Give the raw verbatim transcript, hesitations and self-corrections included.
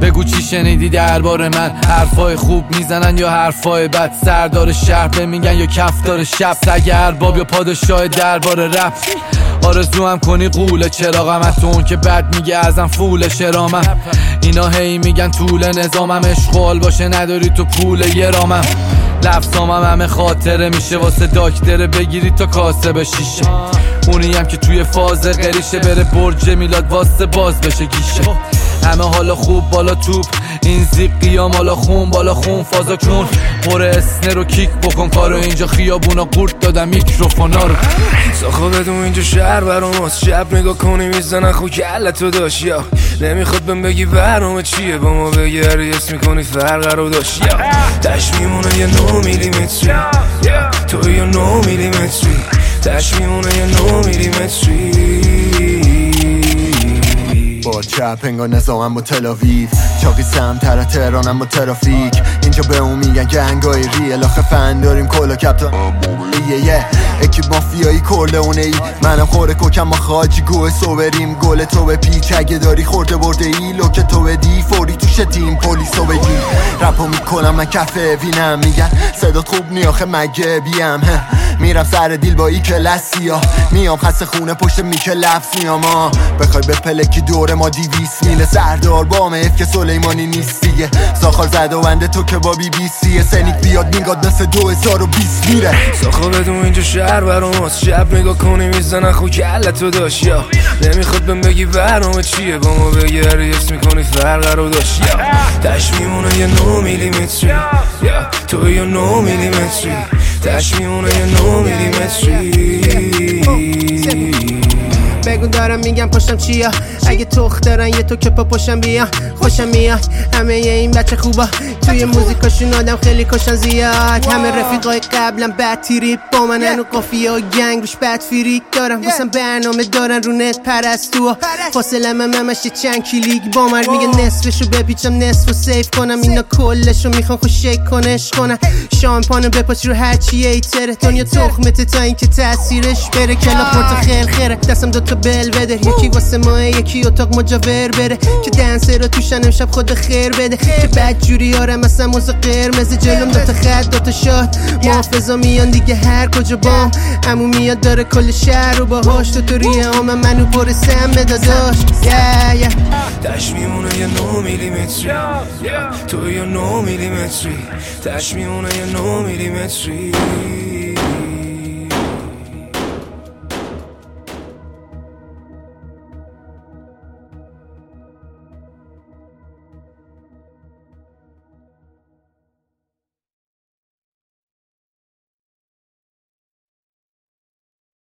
بگو چی شنیدی درباره من، حرفای خوب میزنن یا حرفای بد، سردار شهر به میگن یا کفدار شب، سگ ارباب یا پادشاه درباره رپ. آرزو هم کنی قوله چراغم، تو اون که بد میگه ازم فول شرامم. اینا هی میگن طول نظامم، اشغال باشه نداری تو پول یه رامم. لفظامم همه خاطره میشه واسه داکتره بگیری تا کاسه به شیشه. اونی هم که توی فاز قریشه بره برج میلاد واسه باز بشه گیشه. همه حالا خوب بالا توپ، این زیق قیام حالا خون بالا خون فازا کن. پر اسنه رو کیک بکن کارو اینجا خیابونا قورت دادم میکروفونا رو. ساخو بدون اینجا شهر براماست، شب نگاه کنی میزنن خو کلتو داشت یا نمیخواد بهم بگی برنامه چیه، با ما بگردی اسم میکنی فرق رو داشت یا تش میمونه یه نو میلیمتری، تو یه نو میلیمتری، تش میمونه یه نو میلیمتری. با چپ انگار نظامم با تلاویو، چاقی سمتر از تهرانم با ترافیک. اینجا به اون میگن گنگای ریل، آخه فن داریم کلا کپتان یه یه اکی مافیایی کرلونه ای. منم خوره کوکم ما خاجی گوه سوبریم، گل تو به پیچ اگه داری خورده برده ای، لوک تو بدی فوری توش تیم پلیسو بگی. رپو میکنم من کفه وینم، میگن صدات خوب نی آخه مگه بیم. میرم سر دیل با ای کلاسی ها، میام خسته خونه پشت میکه لفظ میام. بخوای به پلکی دور ما دیویس میله، سردار بام اف که سلیمانی نیست دیگه. ساخار زده و بنده تو که با بی بی سی، سنیک بیاد میگاد مثل دو هزار و بیست میره. ساخو بدون اینجا شهر براماست، شب نگاه کنی میزنن خو کلتو داشت یا نمیخواد بهم بگی برنامه چیه، با ما بگردی اسم میکنی فرق رو داشت یا تش میمونه یه نو میلیمتری، یا تو یه نو میلیمتری، تش میمونه یه نو میلیمتری. بگو دارم میگم پشتم چیا، اگه تخت دارن یه تو که پا پشتم بیا. خوشم میاد همه یه این بچه خوبا، توی موزیکاشون آدم خیلی کشن زیاد. همه رفیقای قبلم بد تیریپ با منن و قافیه و گنگ روش بد فریک دارم، واسم برنامه دارن رو نت پرستو. فاصله من همش چند کلیک با من، میگه نصفشو بپیچم نصف و سیف کنم، اینا کلشو میخوان خوش شیک کنش کنن. شامپانو بپاچ رو هرچی ایتره، دنیا تخمته تا اینکه تاثیرش بره. کلا پورت خیر خیره دستم دوتا بل بده، یکی واسه ماه یکی اتاق مجاور بره، که دنسه رو توشن امشب خود خیر بده. که بد جوری آرم مثلا موز قرمز، جلوم دوتا خط دوتا شاد محافظا میان دیگه هر کجا بام. عمو میاد داره کل شهر رو باهاش، تو تو ریه آمم منو برسم داداش. yeah, yeah. تش میمونه یه نو میلیمتری، تو یه نو میلیمتری، تش میمونه یه نو میلیمتری.